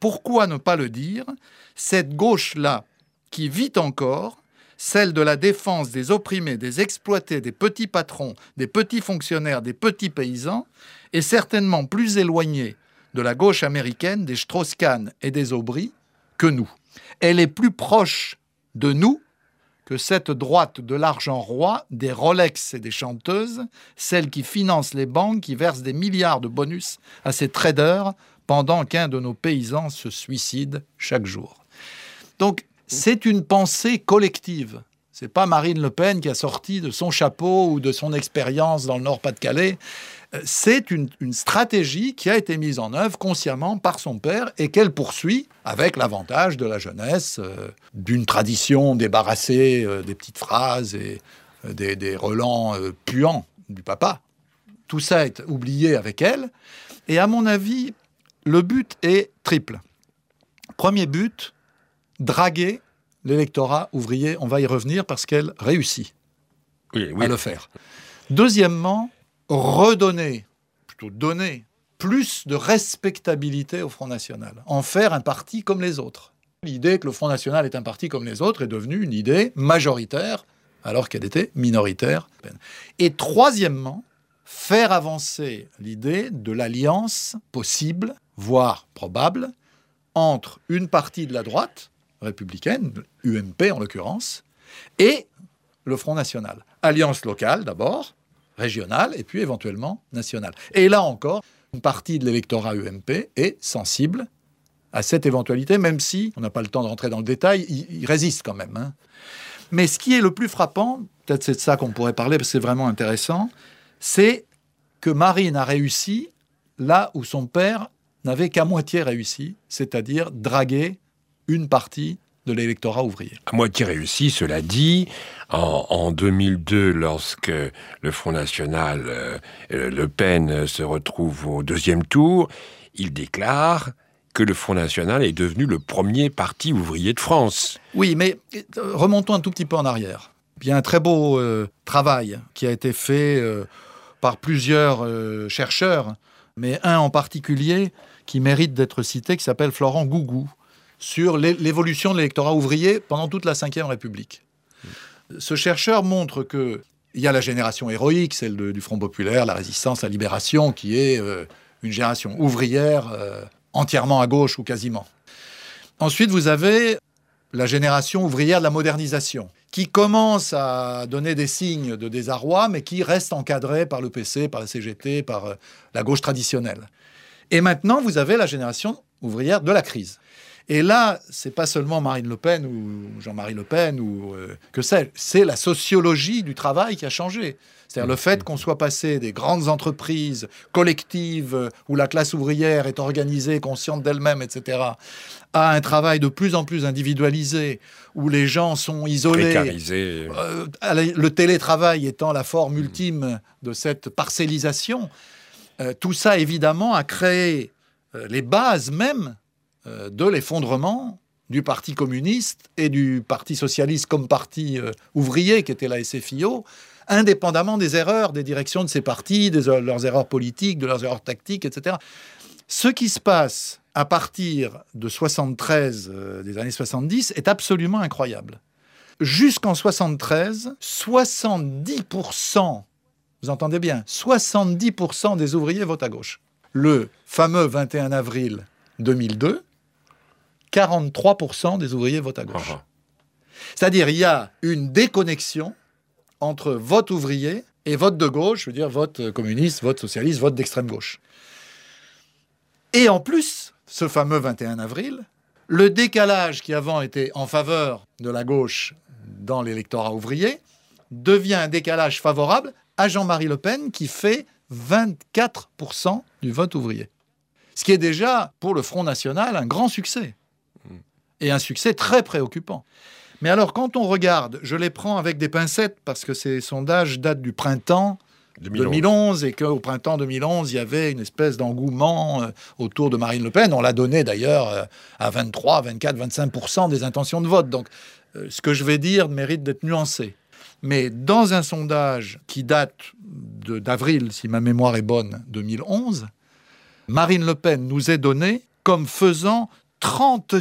Pourquoi ne pas le dire? Cette gauche-là, qui vit encore, celle de la défense des opprimés, des exploités, des petits patrons, des petits fonctionnaires, des petits paysans, est certainement plus éloignée de la gauche américaine, des Strauss-Kahn et des Aubry que nous. Elle est plus proche de nous que cette droite de l'argent roi, des Rolex et des chanteuses, celle qui finance les banques, qui verse des milliards de bonus à ses traders pendant qu'un de nos paysans se suicide chaque jour. Donc, c'est une pensée collective. Ce n'est pas Marine Le Pen qui a sorti de son chapeau ou de son expérience dans le Nord-Pas-de-Calais. C'est une stratégie qui a été mise en œuvre consciemment par son père et qu'elle poursuit avec l'avantage de la jeunesse, d'une tradition débarrassée des petites phrases et des relents puants du papa. Tout ça est oublié avec elle. Et à mon avis, le but est triple. Premier but, draguer l'électorat ouvrier. On va y revenir parce qu'elle réussit à le faire. Deuxièmement, donner plus de respectabilité au Front National, en faire un parti comme les autres. L'idée que le Front National est un parti comme les autres est devenue une idée majoritaire, alors qu'elle était minoritaire. Et troisièmement, faire avancer l'idée de l'alliance possible, voire probable, entre une partie de la droite républicaine, UMP en l'occurrence, et le Front National. Alliance locale d'abord, régionale, et puis éventuellement nationale. Et là encore, une partie de l'électorat UMP est sensible à cette éventualité, même si, on n'a pas le temps de rentrer dans le détail, il résiste quand même. Hein. Mais ce qui est le plus frappant, peut-être c'est de ça qu'on pourrait parler, parce que c'est vraiment intéressant, c'est que Marine a réussi là où son père n'avait qu'à moitié réussi, c'est-à-dire draguer une partie de l'électorat ouvrier. À moitié réussi, cela dit, en 2002, lorsque le Front National, Le Pen, se retrouve au deuxième tour, il déclare que le Front National est devenu le premier parti ouvrier de France. Oui, mais remontons un tout petit peu en arrière. Il y a un très beau travail qui a été fait par plusieurs chercheurs, mais un en particulier qui mérite d'être cité, qui s'appelle Florent Gougou, sur l'évolution de l'électorat ouvrier pendant toute la Ve République. Ce chercheur montre qu'il y a la génération héroïque, celle du Front populaire, la résistance, la libération, qui est une génération ouvrière entièrement à gauche ou quasiment. Ensuite, vous avez la génération ouvrière de la modernisation, qui commence à donner des signes de désarroi, mais qui reste encadrée par le PC, par la CGT, par la gauche traditionnelle. Et maintenant, vous avez la génération ouvrière de la crise. Et là, c'est pas seulement Marine Le Pen ou Jean-Marie Le Pen ou que sais-je, c'est la sociologie du travail qui a changé. C'est-à-dire le fait qu'on soit passé des grandes entreprises collectives où la classe ouvrière est organisée, consciente d'elle-même, etc., à un travail de plus en plus individualisé, où les gens sont isolés. Précarisés. Le télétravail étant la forme ultime de cette parcellisation. Tout ça, évidemment, a créé les bases même de l'effondrement du Parti communiste et du Parti socialiste comme parti ouvrier, qui était la SFIO, indépendamment des erreurs des directions de ces partis, de leurs erreurs politiques, de leurs erreurs tactiques, etc. Ce qui se passe à partir de 73, des années 70, est absolument incroyable. Jusqu'en 73, 70%, vous entendez bien, 70% des ouvriers votent à gauche. Le fameux 21 avril 2002, 43% des ouvriers votent à gauche. C'est-à-dire, il y a une déconnexion entre vote ouvrier et vote de gauche, je veux dire vote communiste, vote socialiste, vote d'extrême gauche. Et en plus, ce fameux 21 avril, le décalage qui avant était en faveur de la gauche dans l'électorat ouvrier devient un décalage favorable à Jean-Marie Le Pen qui fait 24% du vote ouvrier. Ce qui est déjà, pour le Front National, un grand succès. Et un succès très préoccupant. Mais alors, quand on regarde, je les prends avec des pincettes, parce que ces sondages datent du printemps 2011 et qu'au printemps 2011, il y avait une espèce d'engouement autour de Marine Le Pen. On l'a donné d'ailleurs à 23, 24, 25% des intentions de vote. Donc, ce que je vais dire mérite d'être nuancé. Mais dans un sondage qui date d'avril, si ma mémoire est bonne, 2011, Marine Le Pen nous est donnée comme faisant 30